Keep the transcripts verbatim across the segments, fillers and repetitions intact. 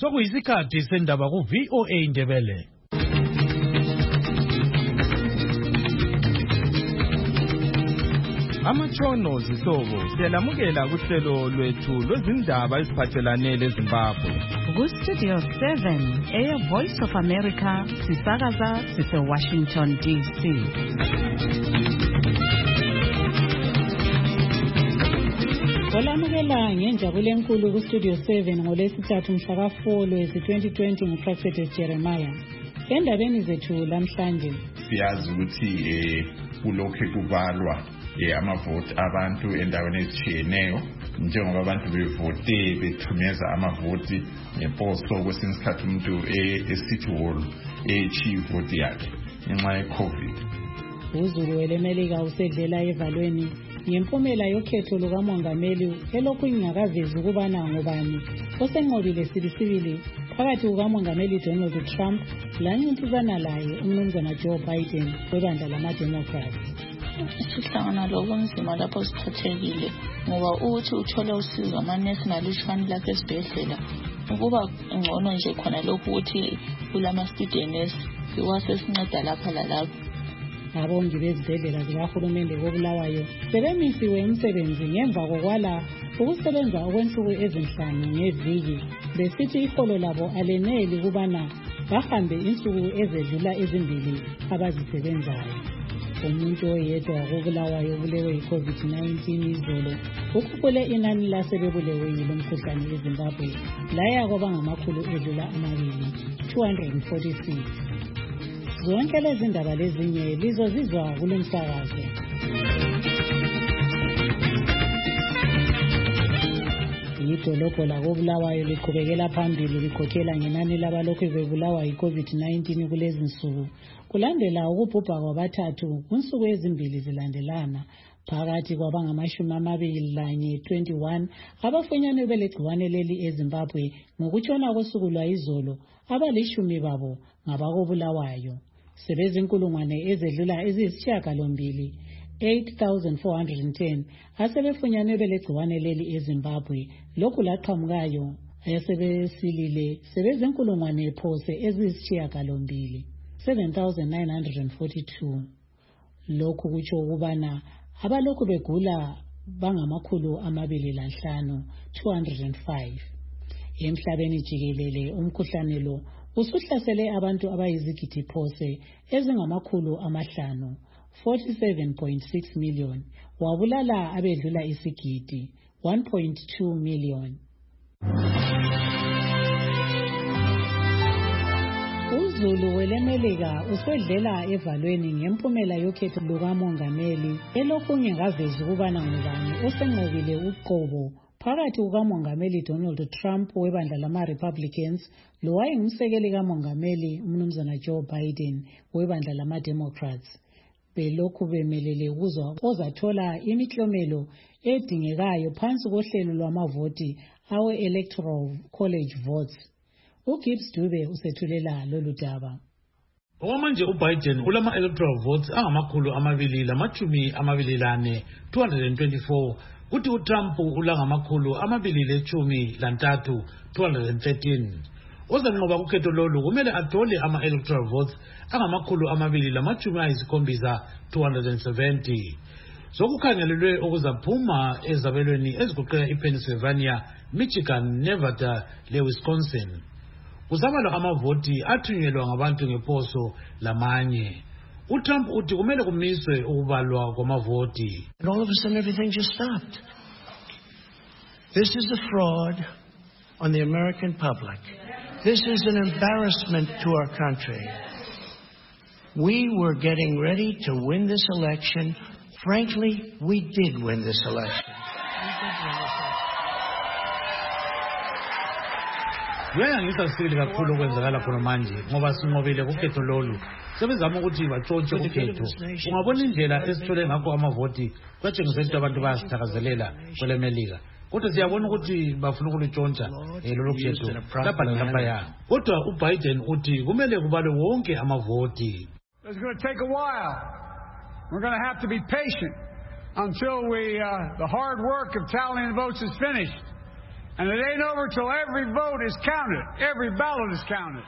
Sokuyisikhathi sendaba ku V O A Indebele. Amatshono zihlobo siyalamukela kuhlelo lwethu lwezindaba eziphathelane leZimbabwe. Ku Studio seven, Air Voice of America, sisakaza sise Washington D C. Olamukela ngenjabulo enkulu ku Studio seven ngolesithathu mhla ka four lwezi twenty twenty nguProfessor Jeremiah. Endabeni zethu lamhlanje siyazi ukuthi eh kulokho kubalwa eh amavoti abantu endaweni ezitshiyeneyo njengoba abantu bevote bethumeza amavoti ngeposto kwesinye isikhathi umuntu e-city hall echivote yakhe ngenxa ye-COVID. uZulu welemelika usedlela evalweni ngempumela yokhetho lukamongameli elokhu ingakavezi ukubana ngubani osenqobile sibisibili phakathi kukamongameli Donald Trump lancintisana laye umnumzana Joe Biden webandla lama-Democrats. Sihlangana lokunzima lapho siphathekile ngoba ukuthi uthola usizo amanesi malishwane lapha esibhedlela ukuba ngcono nje khona lokhu ukuthi kulama-students iwasesinceda lapha lalapho. Abongi bezibhedlela zikahulumende koBulawayo sebemisiwe umsebenzi ngemva kokwala ukusebenza okwensuku ezinhlanu ngeviki besithi iholo labo aleneli kubana bahambe insuku ezedlula ezimbili abazisebenzayo. Umuntu oyedwa koBulawayo ubulewe yi-COVID nineteen izolo ukhuphule inani lasebebulewe yilo mkhuhlane eZimbabwe laya kwaba ngamakhulu edlula amabili two hundred forty-six. Zonke lezi ndaba lezinye lizozizwa kulo msakazo. Idolobho lakoBulawayo liqhubekela phambili likhokhela ngenani labalokhu bebulawa yi-COVID nineteen kulezi nsuku kulandela ukubhubha kwabathathu kunsuku ezimbili zilandelana phakathi kwabangamashumi amabili lanye twenty-one abafunyanwe belegciwane leli eZimbabwe ngokutshona kosuku lwayizolo abalishumi babo ngabakoBulawayo. Sebezinkulungwane ezedlula eziyisishiyagalombili eight thousand four hundred ten asebefunyanwe belegciwane leli eZimbabwe lokhu laqhamukayo asebesilile sebezinkulungwane phose eziyisishiyagalombili seven thousand nine hundred forty-two. Lokhu kutsho ukubana abalokhu begula bangamakhulu amabili lanhlanu two hundred five. Emhlabeni jikelele umkhuhlane lo usuhlasele abantu abayizigidi phose ezingamakhulu amahlanu forty-seven point six million wabulala abedlula isigidi one point two million. uZulu welemelika usedlela evalweni ngempumela yokhetho lukamongameli elokhu ngengavezi ukubana ngubani osenqobile uqobo phakathi kukamongameli Donald Trump webandla lama-Republicans lowayengumsekeli kamongameli umnumzana Joe Biden webandla lama-Democrats. Belokhu bemelele ukuzwa ozathola imiklomelo edingekayo phansi kohlelo lwamavoti awe-Electoral College votes. uGibbs Dube usethulela lolu daba. Okwamanje uBiden ulama electoral votes angamakhulu amabili lamachumi amabili lane two hundred twenty-four kuthi uTrump ulangamakhulu amabili lechumi lantathu two hundred thirteen. Ozanqoba ukhetho lolu kumele athole ama electoral votes angamakhulu amabili lamachumi ayisikhombisa two hundred seventy. Sokukhangelelwe okuzaphuma ezabelweni ezigoqela iPennsylvania, Michigan, Nevada leWisconsin. Kuzabalwa amavoti athunyelwa ngabantu ngeposo lamanye. uTrump uthi kumele kumiswe ukubalwa kwamavoti. And all of a sudden everything just stopped. This is a fraud on the American public. This is an embarrassment to our country. We were getting ready to win this election. Frankly, we did win this election. Kuyangisa sibili kakhulu kwenzakala khona manje ngoba sinqobile kukhetho lolu. Sebezama ukuthi batshontshe ukhetho. Ungabona indlela esithole ngakho amavoti kwatshengisa ukuthi abantu bayasithakazelela kwelemelika. Kodwa siyabona ukuthi bafuna ukulitshontsha lolu khetho lapha lapha ya. Kodwa uBiden uthi kumele kubalwe wonke amavoti. It's going to take a while. We're going to have to be patient until we uh, the hard work of tallying the votes is finished. And it ain't over till every vote is counted. Every ballot is counted.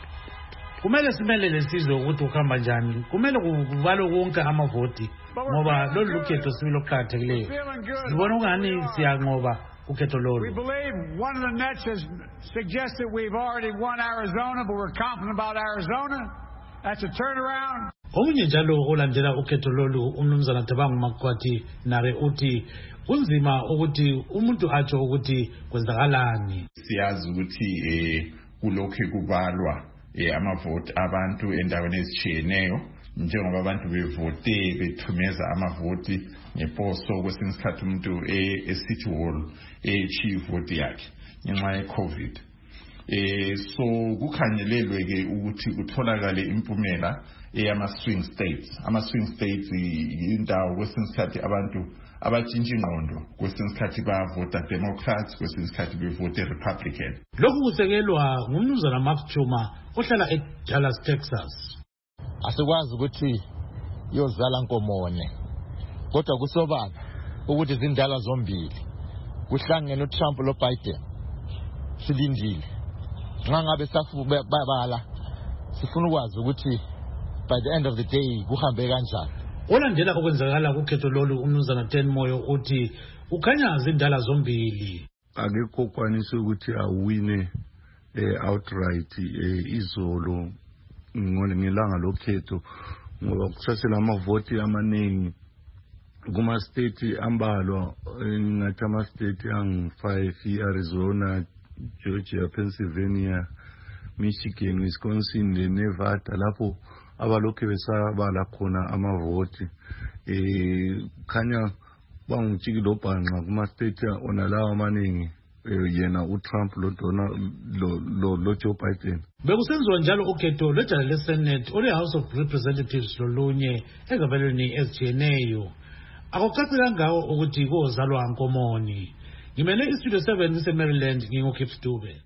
Kumele simelele sizwe ukuthi ukhamba njani. Kumele kubalwe wonke amavoti ngoba lolu lukhetho silokuqhathekileyo. Sibona ungani siyanqoba ukhetho lolu. We believe one of the nets has suggested we've already won Arizona, but we're confident about Arizona. That's a turnaround. Omunye njalo olandela ukhetho lolu umnumzana Thabang Makwati nare uthi kunzima ukuthi umuntu atsho ukuthi kwenzakalani. Siyazi ukuthi eh kulokho kubalwa eh amavoti abantu endaweni ezitshiyeneyo njengoba abantu bevote bethumeza amavoti ngeposo kwesinye isikhathi umuntu e-city hall e-chief vote yakhe ngenxa ye-COVID. Eh so kukhangelelwe ke ukuthi kutholakale impumela eyama swing states. Ama swing states indawo kwesinye isikhathi abantu abatshintsha ingqondo, kwesinye isikhathi bavota Democrats, kwesinye isikhathi bevota Republican. Lokhu kusekelwa ngumnumzana Mark Chuma ohlala eDallas, Texas. Asikwazi ukuthi yozala nkomone kodwa kusobala ukuthi izindala zombili kuhlangene uTrump lo Biden. Silindile nxa ngabe safubala sifuna ukwazi ukuthi by the end of the day kuhambe kanjani. Olandela okwenzakala kukhetho lolu umnumzana Ten Moyo uthi ukhanya izindala zombili. Akekho kwanisa ukuthi awine eh outright eh izolo ngelanga lokhetho ngoba kusasela amavoti amaningi kuma state ambalwa ngathi ama state ang five Arizona, Georgia, Pennsylvania, Michigan, Wisconsin, Nevada lapho abalokhe besabala khona amavoti eh khanya bangujiki lo bhanqa kuma state onalawa amaningi yena uTrump lo lo lo Joe Biden. Bekusenziwa njalo ukhetho lejala leSenate ole House of Representatives lolunye egabelweni ezitshiyeneyo. Akucacile ngawo ukuthi kozalwa nkomoni. Ngimele istudio seven eMaryland ngingokhips Dube.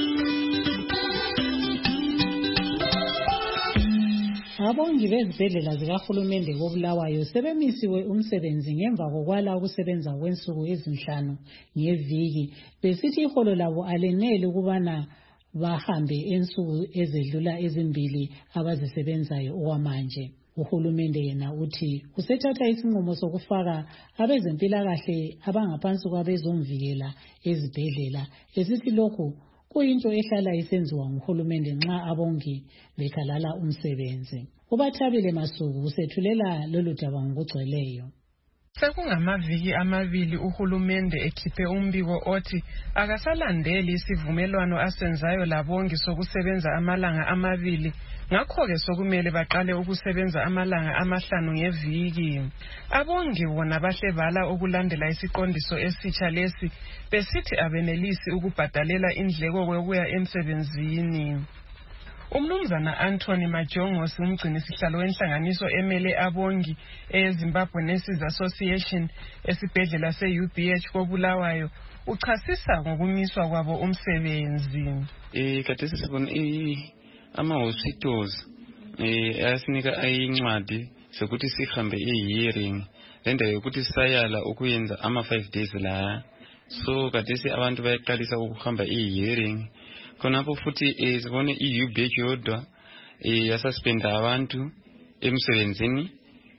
Abongi bezibhedlela zikahulumende koBulawayo sebemisiwe umsebenzi ngemva kokwala ukusebenza kwensuku ezinhlanu ngeviki besithi iholo labo alenele ukubana bahambe ensuku ezedlula ezimbili abazisebenzayo okwamanje. Uhulumende yena uthi usethatha isinqumo sokufaka abezempilakahle abangaphansi kwabezomvikela ezibhedlela esithi lokhu kuyinto ehlala isenziwa nguhulumende nxa abongi bekhalala umsebenzi. Ubathabile Masuku usethulela lolu daba ngokugcweleyo. Sekungamaviki amabili uhulumende ekhiphe umbiko othi akasalandeli isivumelwano asenzayo labongi sokusebenza amalanga amabili ngakho ke sokumele baqale ukusebenza amalanga amahlanu ngeviki. Abongi bona bahle bala ukulandela isiqondiso esitsha lesi besithi abenelisi ukubhadalela indleko kokuya emsebenzini. Umnumzana Anthony Majongosi umgcini sihlalo wenhlanganiso emele abongi eZimbabwe Nurses Association esibhedlela se-U B H koBulawayo uchasisa ngokumiswa kwabo umsebenzi. Eh khathesi sibona ama hospitals eh ayasinika ayincwadi sokuthi sihambe i-hearing lenda yokuthi sayala ukuyenza ama five days la. So khathesi abantu bayaqalisa ukuhamba i-hearing khonapho futhi eh sibone i-U B H yodwa eh yasuspenda abantu emsebenzini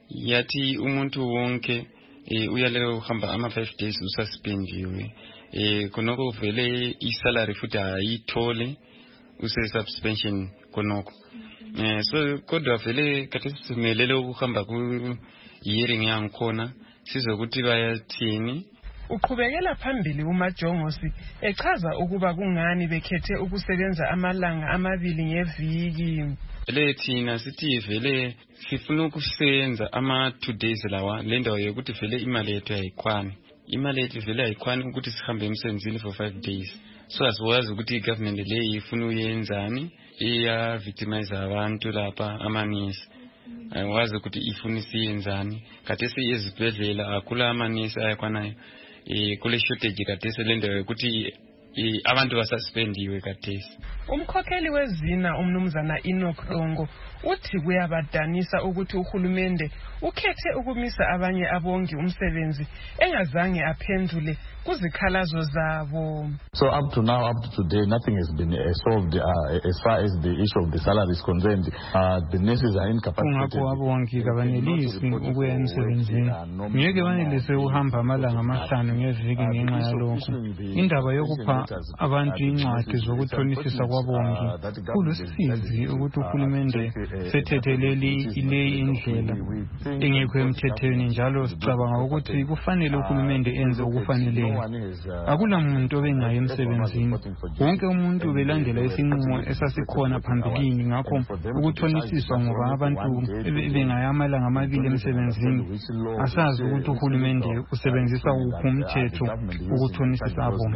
yathi umuntu wonke eh uyaleka ukuhamba ama five days ususpendiwe eh khonoko vele i-salary futhi ayithole use suspension khonoko eh so kodwa vele khathesi simelele ukuhamba ku hearing yangikhona sizokuthi bayathini. Uqhubekela phambili uMajongosi echaza ukuba kungani bekhethe ukusebenza amalanga amabili ngeviki. Vele thina sithi vele sifuna ukusebenza ama two days lawa lenda yokuthi vele imali yethu ayikwani. Imali yethu vele ayikwani ukuthi sihambe emsebenzini for five days. So asiwazi ukuthi igovernment le ifuna uyenzani iya victimize abantu lapha amanisi. Ayiwazi ukuthi ifuna isiyenzani. Khathesi ezibhedlela akula amanisi ayakwanayo. Eh kule shortage khathesi lenda ukuthi abantu basuspendiwe kathesi. Umkhokheli wezina umnumzana Enoch Rongo uthi kuyabadanisa ukuthi uhulumende ukhethe ukumisa abanye abongi umsebenzi engazange aphendule kuzikhalazo zabo. So up to now, up to today, nothing has been uh, solved uh, as far as the issue of the salary is concerned. Uh, the nurses are incapacitated. Kungakho abongi kabanelisi ukuya emsebenzini. Ngeke banelise uhamba amalanga amahlanu ngeviki ngenxa yalokho. Indaba yokupha abantu incwadi zokuthonisisa kwabongi kulusizi ukuthi uhulumende sethetheleli ile indlela engekho emthethweni, njalo sicabanga ukuthi kufanele uhulumende enze okufaneleyo. Akula muntu obengayo emsebenzini, wonke umuntu belandela isinqumo esasikhona phambilini. Ngakho ukuthonisiswa ngoba abantu bengayo amalanga amabili emsebenzini, asazi ukuthi uhulumende usebenzisa uphi umthetho ukuthonisisa abongi.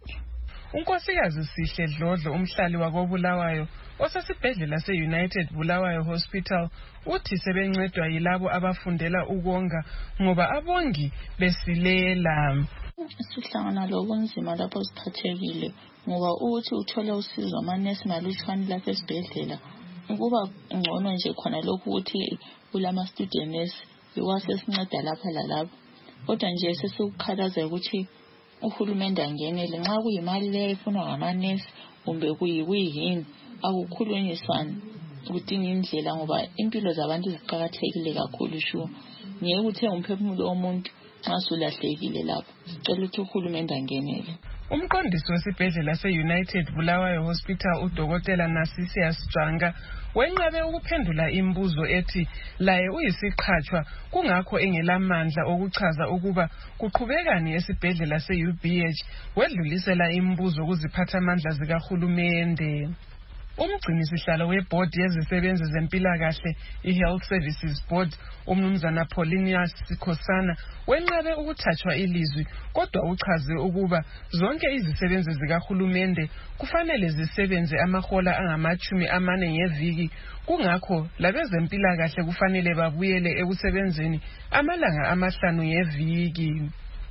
Unkosikazi Sihle Dlodlo, umhlali wakobulawayo osesibhedlela se-United Bulawayo Hospital, uthi sebencedwa yilabo abafundela ukonga ngoba abongi besilela. Sihlangana lobunzima lapho siphathekile ngoba uthi uthola usizo amanesi malutshwane lapha esibhedlela ukuba ngcono nje khona lokhu ukuthi kulama students iwase sinceda lapha lalapha, kodwa nje sesikukhalaza ukuthi uhulumende angenele nxa kuyimali leyo ifunwa ngamanesi kumbe kuyini akukhulunyiswana kudinga indlela ngoba impilo zabantu ziqhakathekile kakhulu shu. Ngeke uthe umphefumulo womuntu nxa sulahlekile lapho. Sicela ukuthi uhulumende angenele. Umqondisi wesibhedlela se-United Bulawayo Hospital uDokotela Narcissus Janga wenqabe ukuphendula imibuzo ethi laye uyisiqhatshwa kungakho engelamandla okuchaza ukuba kuqhubekani esibhedlela se-U B H wedlulisela imibuzo kuziphathamandla zikahulumende. Umgcini sihlalo webhodi yezisebenzi zempilakahle i-Health Services Board umnumzana Paulinius Sikhosana wenqabe ukuthathwa ilizwi, kodwa uchaze ukuba zonke izisebenzi zikahulumende kufanele zisebenze amahola angamachumi amane ngeviki, kungakho labezempilakahle kufanele babuyele ekusebenzeni amalanga amahlanu ngeviki.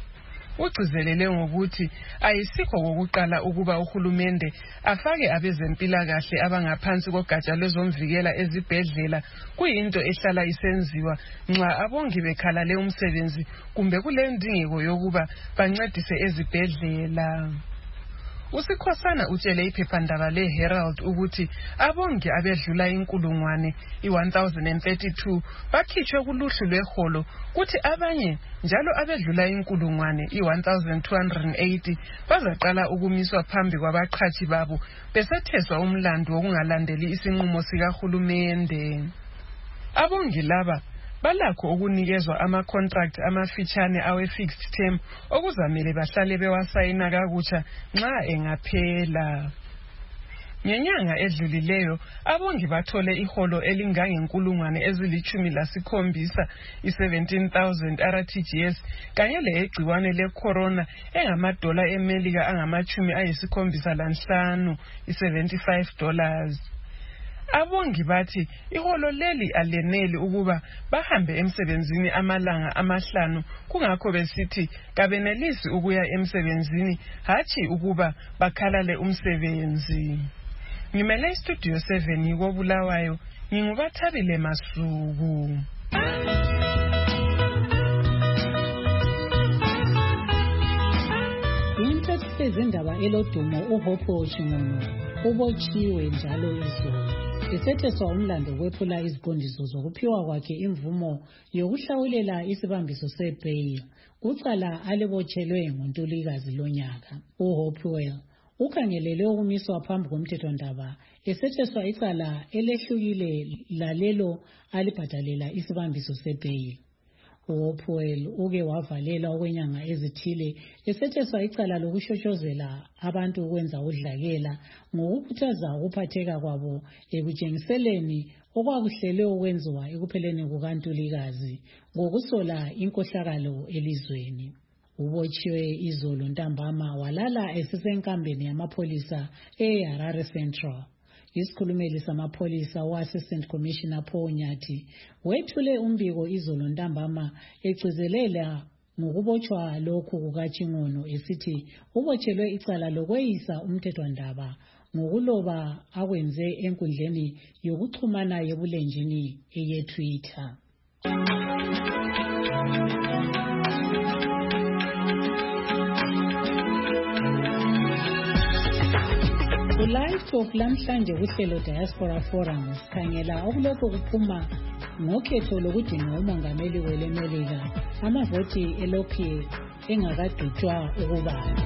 Ugcizelele ngokuthi ayisikho kokuqala ukuba uhulumende afake abezempilakahle abangaphansi kogatsha lwezomvikela ezibhedlela, kuyinto ehlala isenziwa nxa abongi bekhalale umsebenzi kumbe kule ndingeko yokuba bancedise ezibhedlela. Usikhosana utshele iphephandaba le-Herald ukuthi abongi abedlula inkulungwane i-one thousand thirty-two bakhitshwe kuluhlu lweholo, kuthi abanye njalo abedlula inkulungwane i-one thousand two hundred eighty bazaqala ukumiswa phambi kwabaqhathi babo besetheswa umlando wokungalandeli isinqumo sikahulumende. Abongi laba balakho ukunikezwa ama-contract amafitshane awe-fixed term okuzamele bahlale bewasayina kakutsha nxa engaphela. Ngenyanga edlulileyo abongi bathole iholo elingangenkulungwane ezilichumi lasikhombisa i-seventeen thousand R T G S kanye legciwane le-corona engamadola emelika angamachumi ayisikhombisa lanhlanu i-seventy-five dollars. Abongi bathi iholo leli aleneli ukuba bahambe emsebenzini amalanga amahlanu, kungakho besithi kabenelisi ukuya emsebenzini hathi ukuba bakhalale umsebenzi. Ngimele istudio seven yikobulawayo, ngingubathabile Masuku. Yintethe izindaba elodumo uHopho Chingono ubotshiwe njalo izolo. Esetheswa umlando wephula iziqondiso zokuphiwa kwakhe imvumo yokuhlawulela isibambiso sebheyi kucala alibotshelwe ngoNtulikazi lonyaka. uHopewell ukhangelele ukumiswa phambi komthethondaba esetheswa icala elehlukile lalelo alibhadalela isibambiso sebheyi. uHopewell uke wavalela okwenyanga ezithile esetheswa icala lokushoshozela abantu ukwenza udlakela ngokukhuthaza ukuphatheka kwabo ekutshengiseleni okwakuhlelwe ukwenziwa ekupheleni kukaNtulikazi ngokusola inkohlakalo elizweni. Ubotshiwe izolo ntambama walala esisenkambeni yamapholisa eHarare Central. Isikhulumeli samapholisa wa-Assistant Commissioner Paul Nyathi wethule umbiko izolo ntambama egcizelela ngokubotshwa lokhu kukaChingono esithi ubotshelwe icala lokweyisa umthethwandaba ngokuloba akwenze enkundleni yokuxhumana yebulenjini eye-Twitter. Ku-Live Talk lamhlanje kuhlelo Diaspora Forum sikhangela okulokho kuphuma ngokhetho lokudinga umongameli welemelika amavoti elokhu engakadutshwa ukubalwa.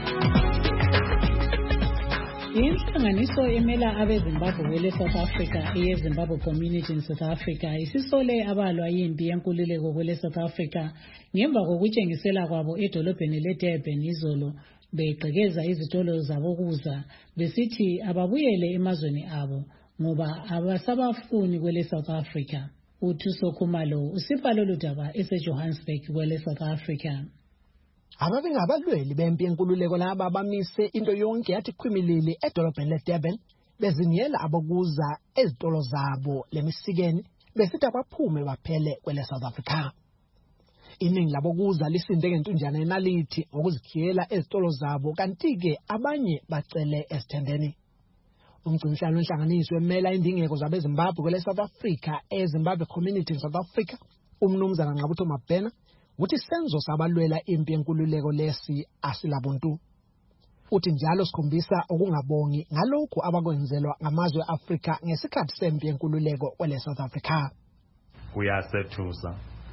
Inhlanganiso emela abeZimbabwe wele South Africa eye-Zimbabwe Community in South Africa isisole abalwa impi yenkululeko kwele South Africa ngemva kokutshengisela kwabo edolobheni leDurban izolo begqekeza izitolo zabokuza besithi ababuyele emazweni abo ngoba abasabafuni kwele South Africa. Uthuso Khumalo usifa lolu daba eseJohannesburg kwele South Africa. Ababengabalweli bempi yenkululeko laba abamise into yonke yathi khwimilili edolobheni leDurban bezinyela abokuza ezitolo zabo lemisikeni besithi abaphume baphele kwele South Africa. Iningi labokuza lisinde ngentunjana enalithi ngokuzikhiyela ezitolo zabo kanti-ke abanye bacele esithendeni. Umgcinisihlalo wenhlanganiso emela indingeko zabeZimbabwe kwele South Africa eZimbabwe Community in South Africa umnumzana Nqabutho Mabhena uthi senzo sabalwela impi yenkululeko lesi asilabuntu. Uthi njalo sikhombisa ukungabongi ngalokhu abakwenzelwa ngamazwe eAfrika ngesikhathi sempi yenkululeko kwele South Africa. Kuyasethusa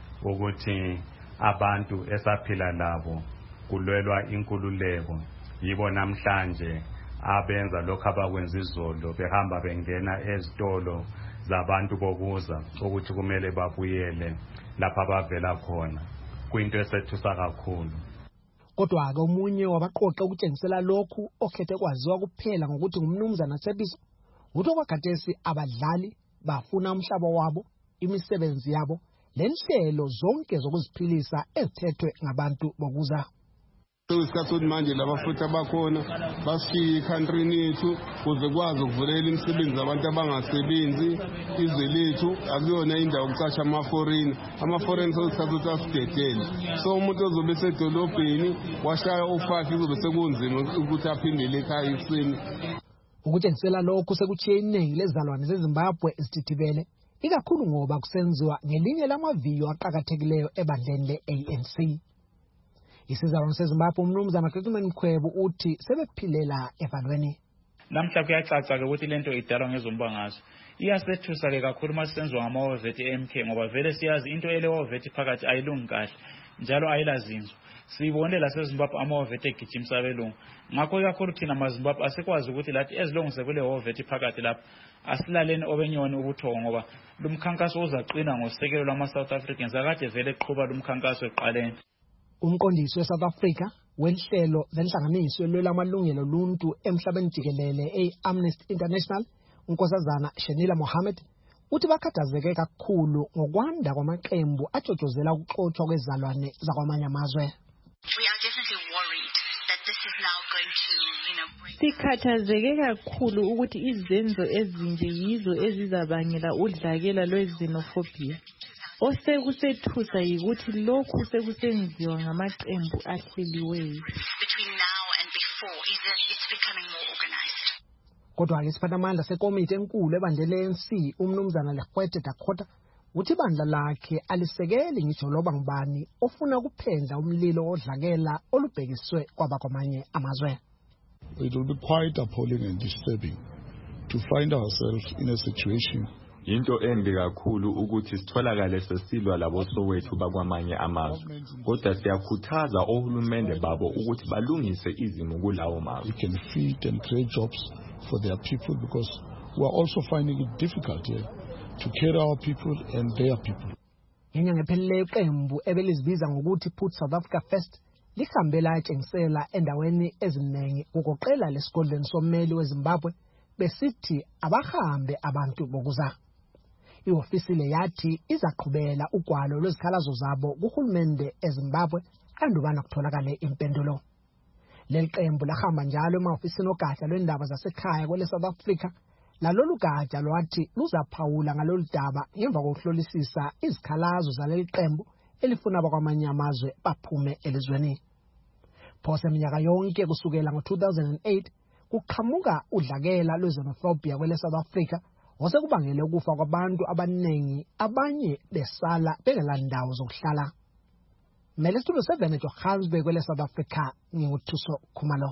ukuthi abantu esaphila labo kulwelwa inkululeko yibo namhlanje abenza lokho abakwenza izolo behamba bengena ezitolo zabantu bokuza ukuthi kumele babuyele lapha abavela khona. Kuyinto esethusa kakhulu. Kodwa-ke omunye wabaqoqe ukutshengisela lokhu okhethe kwaziwa kuphela ngokuthi ngumnumzana Sebiso uthi okwakhathesi abadlali bafuna umhlaba wabo, imisebenzi yabo lenhlelo zonke zokuziphilisa ezithethwe ngabantu bokuza. Isikhathi sokuthi manje laba futhi abakhona bashiye ekhantrini yethu kuze kwazi ukuvulela imisebenzi abantu abangasebenzi izwe lethu akuyona indawo yokuqasha ama-foreign ama-foreign sosikhathi ukuthi asidedele. So umuntu ozobe esedolobheni washaya ufafi kuzobe sekunzima ukuthi aphindele ekhaya ekuseni. Ukutshengisela lokhu sekuchiye iningi lezalwane zeZimbabwe ezithithibele ikakhulu ngoba kusenziwa ngelinye lamaviyo aqhakathekileyo ebandleni le-A N C. Isizalwane seZimbabwe umnumzana Gentleman Mkhwebo uthi sebephilela evalweni. Namhla kuyacaca ke ukuthi lento idalwa ngezombangazwe. Iyasethusa ke kakhulu masisenziwa ngamawovethi e-M K ngoba vele siyazi into elewovethi phakathi ayilungi kahle njalo ayilazinzo. Sibone la seZimbabwe amawovethi egijimisa abelungu. Ngakho kakhulu thina maZimbabwe asikwazi ukuthi lathi ezilongise kule wovethi phakathi lapha asilaleni obenyoni ubuthongo ngoba lumkhankaso uzaqina ngosekelo lwama South Africans akade vele eqhuba lumkhankaso eqaleni. Umqondisi weSouth Africa wenhlelo lenhlanganiso elwela amalungelo oluntu emhlabeni jikelele e-Amnesty International unkosazana Shenila Mohammed uthi bakhathazeke kakhulu ngokwanda kwamaqembu atshotshozela ukuxothwa kwezalwane zakwamanye amazwe. Sikhathazeke kakhulu ukuthi izenzo ezinje yizo ezizabangela udlakela lwezenophobia. Osekusethusa yikuthi lokhu sekusenziwa ngamaqembu ahleliweyo. Kodwa-ke isiphathamandla sekomiti enkulu ebandla le-A N C umnumzana Legwete Dakota uthi ibandla lakhe alisekeli ngitsho loba ngubani ofuna ukuphendla umlilo odlakela olubhekiswe kwabakwamanye amazwe. It will be quite appalling and disturbing to find ourselves in a situation into embi kakhulu ukuthi sitholakale sesilwa labo sowethu bakwamanye amazwe kodwa siyakhuthaza ohulumende babo ukuthi balungise izimo kulawo mazwe. We can feed and create jobs for their people because we are also finding it difficult here to care our people and their people. Inyanga epheleleyo iqembu ebelizibiza ngokuthi Put South Africa First lihambe latshengisela endaweni eziningi kugoqela lesigodlweni sommeli weZimbabwe besithi abahambe abantu bokuza. Iofisi le yathi izaqhubela ugwalo lwezikhalazo zabo kuhulumende eZimbabwe andubana kutholakala impendulo. Leli qembu lahamba njalo emaofisini ogatsha lwendaba zasekhaya kwele South Africa lalolu gatsha lwathi luzaphawula ngalolu daba ngemva kokuhlolisisa izikhalazo zaleli qembu elifuna abakwamanye amazwe baphume elizweni. Phose minyaka yonke kusukela ngo-two thousand eight kuqhamuka udlakela lwezenophobia kwele South Africa osekubangele ukufa kwabantu abaningi, abanye besala bengelandawo zokuhlala. Mele Studio seven eJohannesburg kwele South Africa, nginguthuso Khumalo.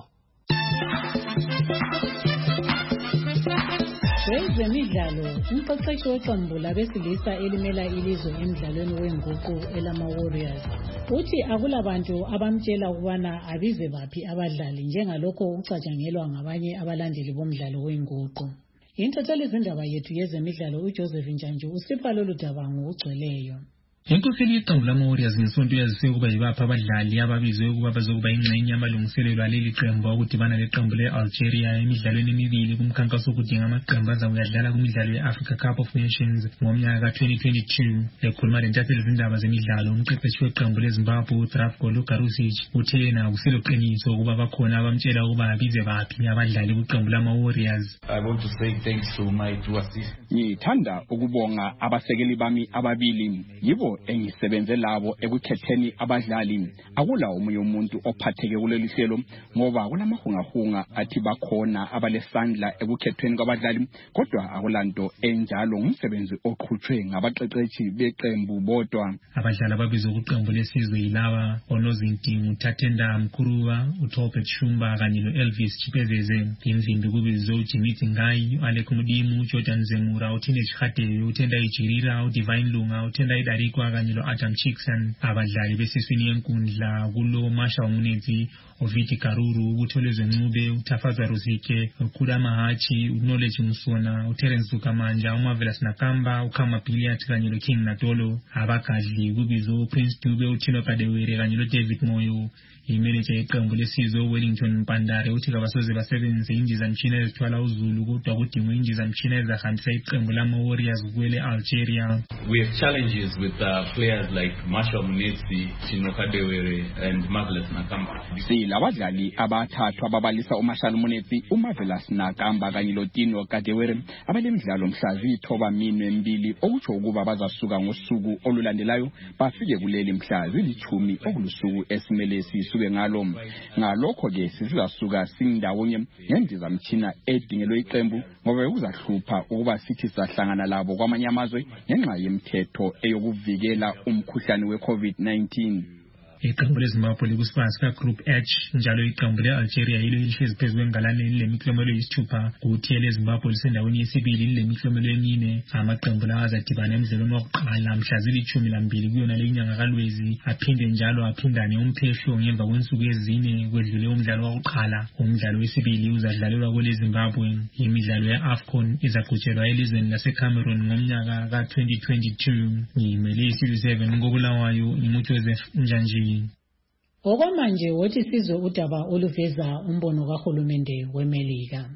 Kwezemidlalo, umqeqeshi weqembu labesilisa elimela ilizwe emidlalweni wenguqu elama Warriors uthi akulabantu abamtshela ukubana abize baphi abadlali njengalokho ukucatshangelwa ngabanye abalandeli bomdlalo wenguqu. Intatheli izindaba yethu yezemidlalo uJoseph Njanju usipha lolu daba ngokugcweleyo. Inkokeli yeqembu lama Warriors ngesonto yazise ukuba yibaphi abadlali ababizwe ukuba bazokuba ingxenye yamalungiselelo aleli qembu ukudibana leqembu le-Algeria emidlalweni emibili kumkhankaso wokudinga amaqembu azakuyadlala kumidlalo ye-Africa Cup of Nations ngomnyaka ka-twenty twenty-two. Ekhuluma lentatheli izindaba zemidlalo, umqeqeshi weqembu leZimbabwe uDrafko Lukarusic uthe yena akuseloqiniso ukuba bakhona abamtshela ukuba abize baphi abadlali kuqembu lama Warriors. I want to say thanks to my two assistants. Ngithanda ukubonga abasekeli bami ababili, yibo engisebenze labo ekukhetheni abadlali. Akula omunye umuntu ophatheke kuleli hlelo ngoba kulamahungahunga athi bakhona abalesandla ekukhethweni kwabadlali, kodwa akulanto enjalo, ngumsebenzi oqhutshwe ngabaqeqeshi beqembu bodwa. Abadlali ababizwe kuqembu lesizwe yilaba Onozinti Muthatenda Mkuruwa, uTobert Shumba kanye no-Elvis Chipezeze. Imvimbi kubizwe uJimmy Ngai, uAlec Mudimu, Jordan Zemura, uTine Chikhatebe, uTenda Ijirira, uDivine Lunga, uTenda Idarikwa kanye lo-Adam Chickson. Abadlali besiswini yenkundla kulo Masha Munezi, uViti Karuru, uTholezwe Ncube, uTafaza Ruzike, uKhuda Mahachi, uKnowledge Msona, uTerence Dukamanja, uMarvelous Nakamba, uKhama Billiat kanye lo-King Natolo. Abagadli kubizwe uPrince Dube, uThino Kadewere kanye lo-David Moyo. Imanager yeqembu lesizwe uWellington Mpandare uthi kabasoze basebenzise indizamtshina ezithwala uzulu, kodwa kudingwe indizamtshina ezahambisa iqembu lama Warriors kwele Algeria. We have challenges with uh, players like Masha Munetsi, Tino Kadewere and Marvelous Nakamba. Sila abadlali abathathu ababalisa uMashalo Munetsi, uMarvelous Nakamba kanye loTino Kadewere abalemidlalo mhla zithoba minwe mbili, okutsho ukuba bazasuka ngosuku olulandelayo bafike kuleli mhla zilithumi okulusuku esimele sisuke ngalo. Ngalokho ke sizasuka sindawonye ngendizamtshina edingelwe iqembu ngoba kuzahlupha ukuba sithi sahlangana labo kwamanye amazwe ngenxa yemthetho eyokuvikela umkhuhlane we-COVID nineteen. Iqembu leZimbabwe likusiphansi ka-Group H, njalo iqembu le-Algeria yilo elihlezi phezu kwengalane lilemiklomelo eyisithupha, kuthi eleZimbabwe lisendaweni yesibili lilemiklomelo emine. Amaqembu lawa azadibana emdlalweni wokuqala mhla zilithumi lambili kuyona le inyanga kaLwezi, aphinde njalo aphindane umphehlo ngemva kwensuku ezine kwedlule umdlalo wokuqala. Umdlalo wesibili uzadlalelwa kweleZimbabwe. Imidlalo ye-AFCON izaqhutshelwa elizweni laseCameroon ngomnyaka ka-twenty twenty-two. Ngimele iStudio seven ngokulawayo uJoseph Njanji. Okwamanje wothi sizwe udaba oluveza umbono kahulumende weMelika.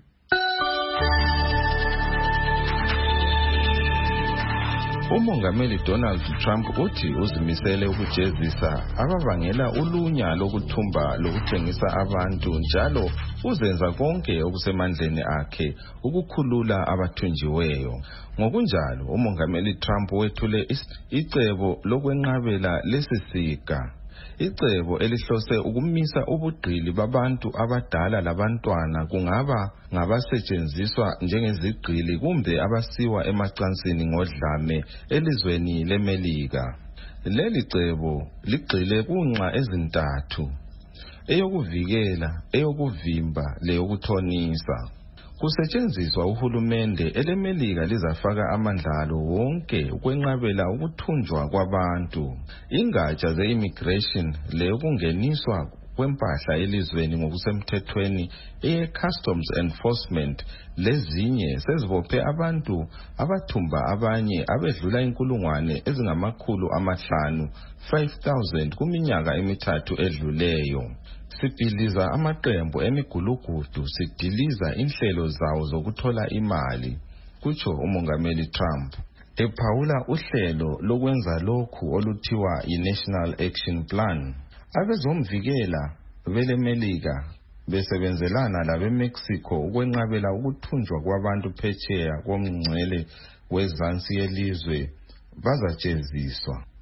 Umongameli Donald Trump uthi uzimisele ukujezisa ababangela ulunya lokuthumba lokuthengisa abantu, njalo uzenza konke okusemandleni akhe ukukhulula abathunjiweyo. Ngokunjalo umongameli Trump wethule icebo lokwenqabela lesisiga, icebo elihlose ukumisa ubugqili babantu abadala labantwana, kungaba ngabasetshenziswa njengezigqili kumbe abasiwa emacansini ngodlame elizweni leMelika. Leli cebo ligxile kunxa ezintathu: eyokuvikela, eyokuvimba leyokuthonisa. Kusetshenziswa uhulumende eleMelika lizafaka amandlalo wonke ukwenqabela ukuthunjwa kwabantu. Ingatsha ze-immigration leyokungeniswa kwempahla elizweni ngokusemthethweni, eye-customs enforcement lezinye sezibophe abantu abathumba abanye abedlula inkulungwane ezingamakhulu amahlanu, five thousand, kuminyaka emithathu edluleyo. Sibhiliza amaqembu emigulugudu, sidiliza inhlelo zawo zokuthola imali, kutsho umongameli Trump, ephawula uhlelo lokwenza lokhu oluthiwa yi-National Action Plan. Abezomvikela beleMelika besebenzelana labeMexico ukwenqabela ukuthunjwa kwabantu phetsheya komngcele wezansi yelizwe bazajeziswa.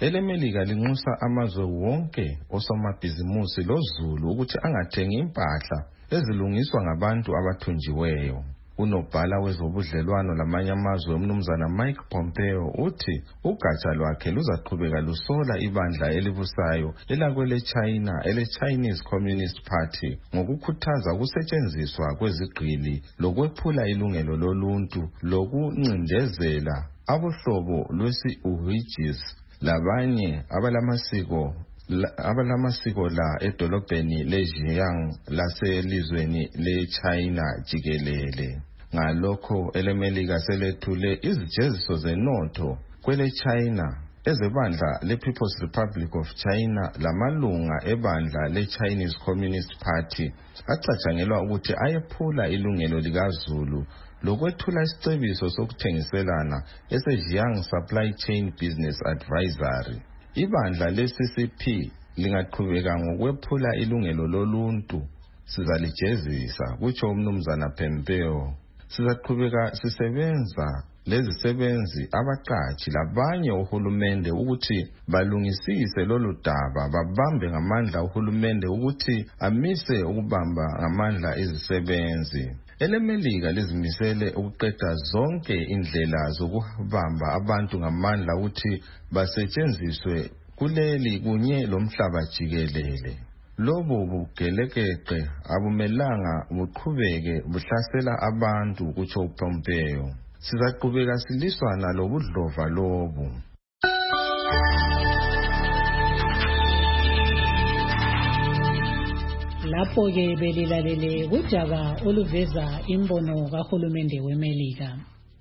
elemelika linxusa amazwe wonke osomabhizimusi lozulu ukuthi angathengi impahla ezilungiswa ngabantu abathunjiweyo. Unobhala wezobudlelwano lamanye amazwe umnumzana Mike Pompeo uthi ugatsha lwakhe luzaqhubeka lusola ibandla elibusayo elakwele China ele Chinese Communist Party ngokukhuthaza ukusetshenziswa kwezigqili lokwephula ilungelo loluntu lokuncindezela abohlobo lwesi-Uyghurs labanye abalamasiko abalamasiko la edolobheni leJiang laselizweni leChina jikelele. Ngalokho elemelika selethule izijeziso zenotho kwele China ezebandla le-People's Republic of China lamalunga ebandla le-Chinese Communist Party acatshangelwa ukuthi ayephula ilungelo likazulu lokwethula isicebiso sokuthengiselana eseJiang Supply Chain Business Advisory. Ibandla le-C C P lingaqhubeka ngokwephula ilungelo loluntu sizalijezisa, kutsho umnumzana Pompeo. Sizaqhubeka sisebenza lezisebenzi abaqatshi labanye uhulumende ukuthi balungisise lolu daba, babambe ngamandla uhulumende ukuthi amise ukubamba ngamandla izisebenzi. Elemelika lizimisele ukuqeda zonke indlela zokubamba abantu ngamandla ukuthi basetshenziswe kuleli kunye lomhlaba jikelele. Lobo bugelekeqe abumelanga buqhubeke buhlasela abantu, kutsho Pompeo. Sizaqhubeka siliswana lobudlova lobu. Lapho-ke belilalele kudaba oluveza imbono kahulumende weMelika.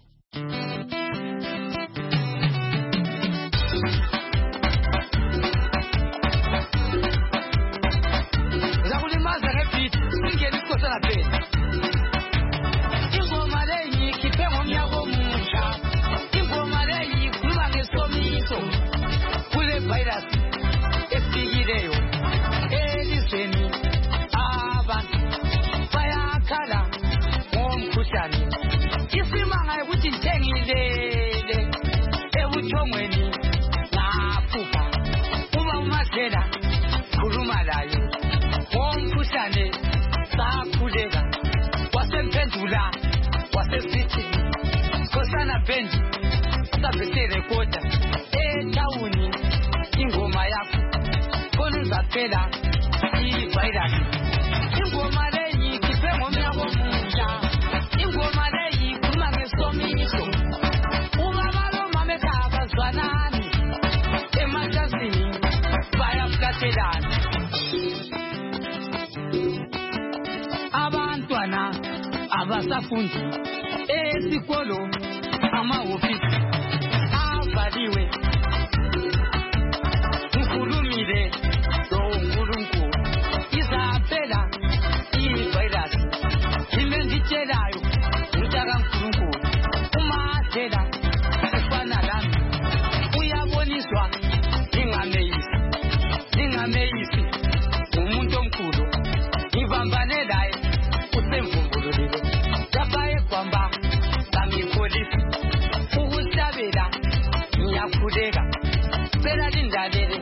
Abantwana abasafundi esikolo amahofisi avaliwe. Ukhulumile lo uNkulunkulu izaphela i-virus. Yimi ngitshelayo utaka uNkulunkulu umathela sifana lami uyaboniswa ingameyisi ingameyisi umuntu omkhulu ibambane laye usemvumbululile yabaye kwamba ngangikholisa ukuhlabela ngiyakhuleka phela lindalele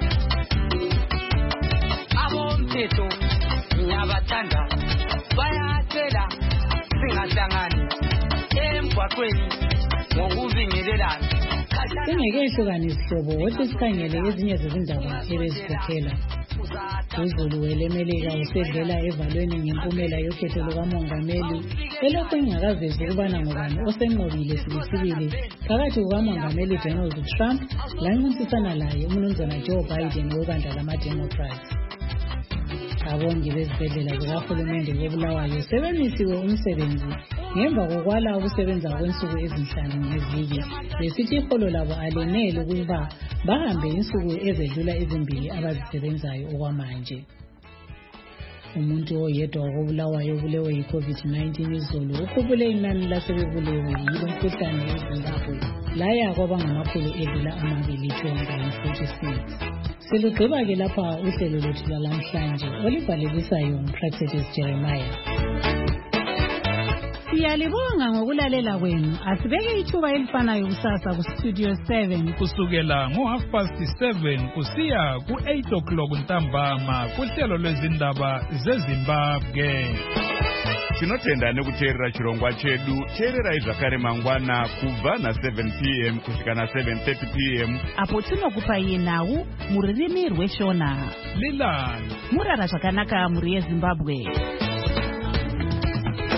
abomthetho ngiyabathanda bayatshela singahlangani emgwaqweni ngokubingelelana. Singekehlukanisi hlobo wothi sikhangele ezinye zezindaba ebezikhokhela. Uzulu welemelika usedlela evalweni ngempumela yokhetho lukamongameli elokhu engakavezi ukubana ngubani osenqobile sibisibili phakathi kukamongameli Donald Trump lancintisana laye umnumzana Joe Biden webandla lama-Democrats. Abongi bezibhedlela zikahulumende koBulawayo sebemisiwe umsebenzi ngemva kokwala ukusebenza kwensuku ezinhlanu ngeviki besithi iholo labo alenele ukuba bahambe insuku ezedlula ezimbili abazisebenzayo okwamanje. Umuntu oyedwa koBulawayo obulewe yi-COVID nineteen izolo ukhuphule inani lasebebulewe yilo mkhuhlane eZimbabwe laya kwabangamakhulu edlula amabili two hundred forty-six. Silugqiba-ke lapha uhlelo lwethu lwalamhlanje olibhalelisayo nguPractice Jeremiah. Siyalibonga ngokulalela kwenu. Asibeke ithuba elifanayo kusasa ku Studio seven kusukela ngo half past seven kusiya ku eight o'clock ntambama kuhlelo lwezindaba zeZimbabwe. Tinotenda nekuteerera chirongwa chedu. Teererai zvakare mangwana kubva na seven p m kusvika na seven thirty p m apo tinokupai nhau mururimi rweshona. Lilani murara zvakanaka muri yeZimbabwe.